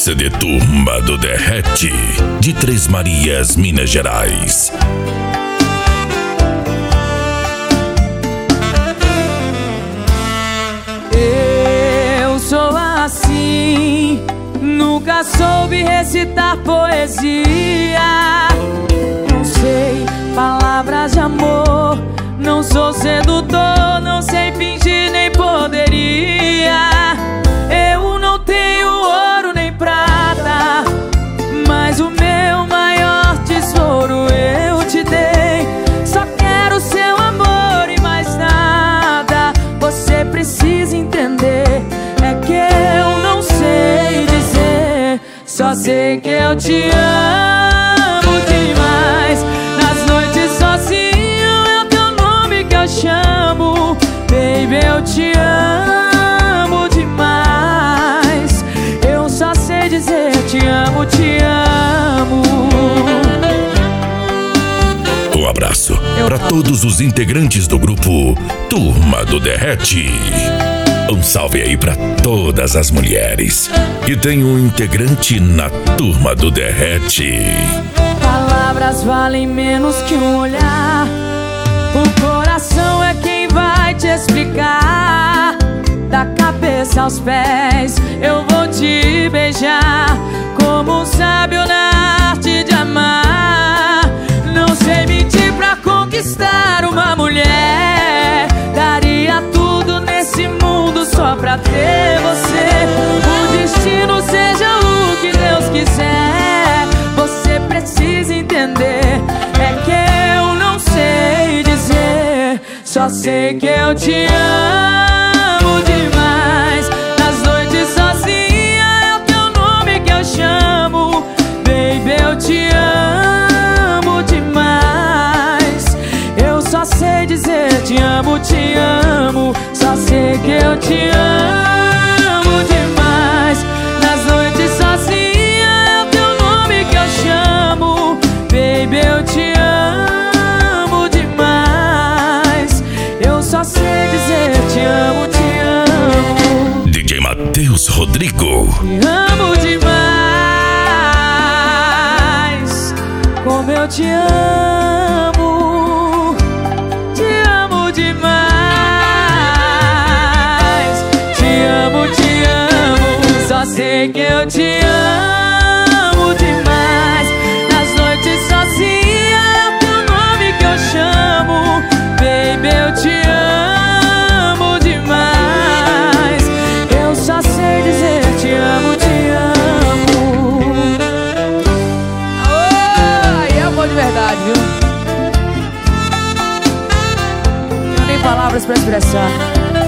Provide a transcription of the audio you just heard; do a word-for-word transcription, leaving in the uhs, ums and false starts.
C D Turma do Derrete, de Três Marias, Minas Gerais. Eu sou assim, nunca soube recitar poesia. Não sei palavras de amor, não sou sedutor, não sei fingir nem poderia. Eu não tenho ouro nem prata, mas o meu maior tesouro eu te dei. Só quero seu amor e mais nada. Você precisa entender, é que eu não sei dizer. Só sei que eu te amo demais. Nas noites sozinho é o teu nome que eu chamo. Baby, eu te amo demais. Eu só sei dizer te amo, te amo. Um abraço para todos os integrantes do grupo Turma do Derrete. Um salve aí para todas as mulheres que tem um integrante na Turma do Derrete. Palavras valem menos que um olhar. O coração é quem vai te explicar. Da cabeça aos pés eu vou te beijar, como um sábio na arte de amar. Não sei mentir pra conquistar uma mulher. Daria tudo nesse mundo só pra ter você. O destino seja o que Deus quiser. Você precisa entender, é que eu não sei dizer. Só sei que eu te amo demais. Nas noites sozinha é o teu nome que eu chamo. Baby, eu te amo demais. Eu só sei dizer te amo, te amo. Só sei que eu te amo demais. Nas noites sozinha é o teu nome que eu chamo. Baby, eu te amo demais. Eu só sei dizer te amo, te amo. D J Matheus Rodrigo. Te amo demais. Como eu te amo. Te amo demais. Te amo, te amo. Só sei que eu te amo demais. Nas noites sozinha é o teu nome que eu chamo. Baby, eu te amo demais. Eu só sei dizer te amo, te amo. Oh, e é amor de verdade, viu? Não tenho nem palavras pra expressar.